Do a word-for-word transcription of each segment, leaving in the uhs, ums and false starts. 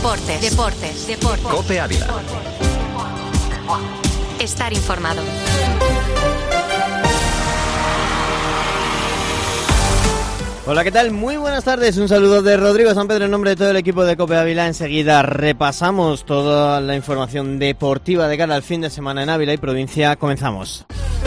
Deportes, deportes, deportes. COPE Ávila. Estar informado. Hola, ¿qué tal? Muy buenas tardes, un saludo de Rodrigo San Pedro en nombre de todo el equipo de COPE Ávila. Enseguida repasamos toda la información deportiva de cara al fin de semana en Ávila y provincia. Comenzamos.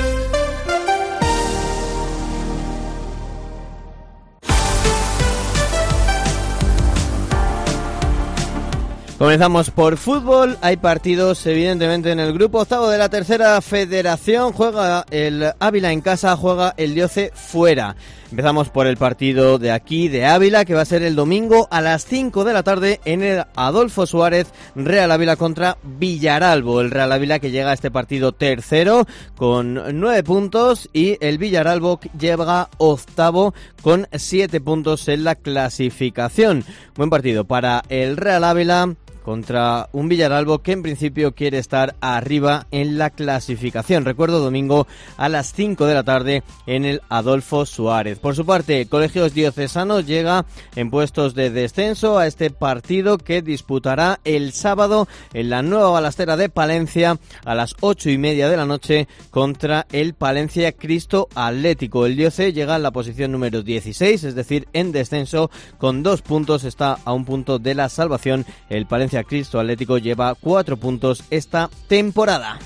Comenzamos por fútbol, hay partidos evidentemente en el grupo octavo de la tercera federación, juega el Ávila en casa, juega el Dioce fuera. Empezamos por el partido de aquí, de Ávila, que va a ser el domingo a las cinco de la tarde en el Adolfo Suárez, Real Ávila contra Villaralbo. El Real Ávila que llega a este partido tercero con nueve puntos y el Villaralbo llega octavo con siete puntos en la clasificación. Buen partido para el Real Ávila contra un Villaralbo que en principio quiere estar arriba en la clasificación. Recuerdo, domingo a las cinco de la tarde en el Adolfo Suárez. Por su parte, Colegios Diocesanos llega en puestos de descenso a este partido que disputará el sábado en la Nueva Balastera de Palencia a las ocho y media de la noche contra el Palencia Cristo Atlético. El Dioce llega en la posición número dieciséis, es decir, en descenso con dos puntos, está a un punto de la salvación. El Palencia Cristo Atlético lleva cuatro puntos esta temporada.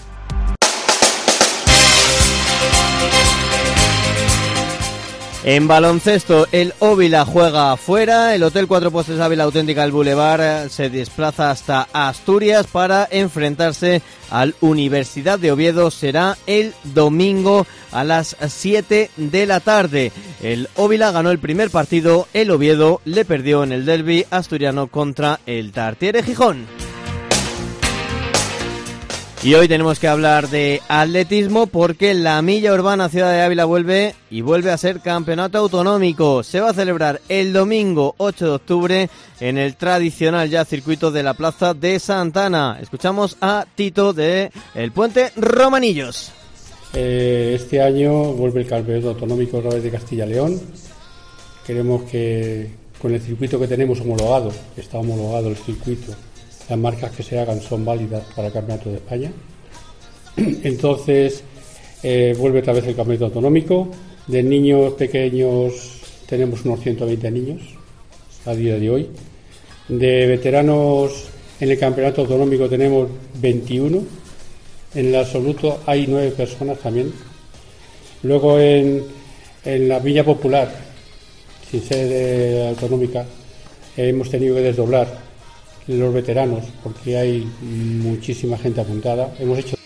En baloncesto, el Óvila juega afuera, el Hotel Cuatro Postes Ávila Auténtica del Boulevard se desplaza hasta Asturias para enfrentarse al Universidad de Oviedo. Será el domingo a las siete de la tarde. El Óvila ganó el primer partido, el Oviedo le perdió en el derbi asturiano contra el Tartiere Gijón. Y hoy tenemos que hablar de atletismo porque la milla urbana Ciudad de Ávila vuelve y vuelve a ser campeonato autonómico. Se va a celebrar el domingo ocho de octubre en el tradicional ya circuito de la Plaza de Santana. Escuchamos a Tito de El Puente Romanillos. Eh, este año vuelve el campeonato autonómico otra vez de Castilla y León. Queremos que con el circuito que tenemos homologado, que está homologado el circuito, las marcas que se hagan son válidas para el Campeonato de España. Entonces, eh, vuelve otra vez el Campeonato Autonómico. De niños pequeños tenemos unos ciento veinte niños a día de hoy. De veteranos en el Campeonato Autonómico tenemos veintiuno. En el absoluto hay nueve personas también. Luego en, en la Villa Popular, sin sede autonómica, eh, hemos tenido que desdoblar los veteranos porque hay muchísima gente apuntada. Hemos hecho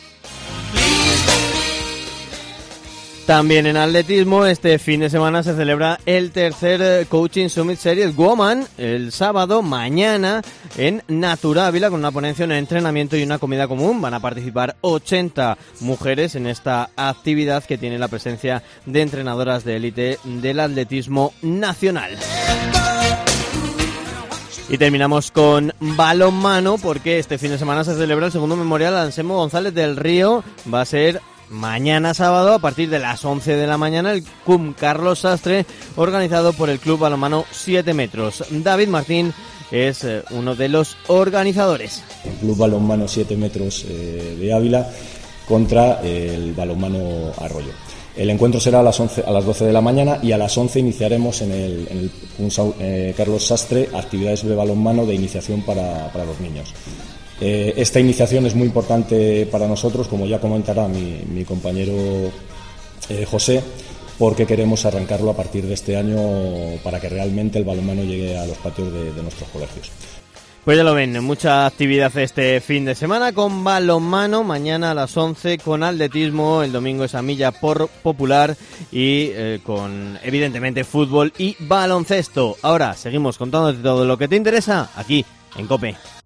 También en atletismo, este fin de semana se celebra el tercer Coaching Summit Series Woman el sábado, mañana, en Natura Ávila, con una ponencia, un entrenamiento y una comida común. Van a participar ochenta mujeres en esta actividad que tiene la presencia de entrenadoras de élite del atletismo nacional. Y terminamos con balonmano porque este fin de semana se celebra el segundo memorial a Anselmo González del Río. Va a ser mañana sábado a partir de las once de la mañana el C U M Carlos Sastre, organizado por el Club Balonmano siete metros. David Martín es eh, uno de los organizadores. El Club Balonmano siete metros eh, de Ávila contra eh, el Balonmano Arroyo. El encuentro será a las once, a las doce de la mañana y a las once iniciaremos en el, en el eh, Carlos Sastre actividades de balonmano de iniciación para, para los niños. Eh, esta iniciación es muy importante para nosotros, como ya comentará mi, mi compañero eh, José, porque queremos arrancarlo a partir de este año para que realmente el balonmano llegue a los patios de, de nuestros colegios. Pues ya lo ven, mucha actividad este fin de semana con balonmano, mañana a las once con atletismo, el domingo esa milla por popular y eh, con evidentemente fútbol y baloncesto. Ahora seguimos contándote todo lo que te interesa aquí en COPE.